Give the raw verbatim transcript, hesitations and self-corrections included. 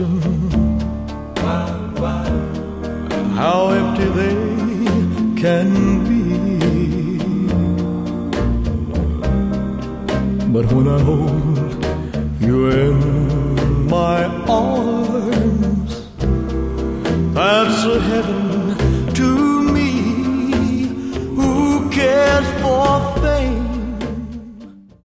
fortune, how empty they can be. But when I hold you in my arms, that's a heaven to me. Who cares for fame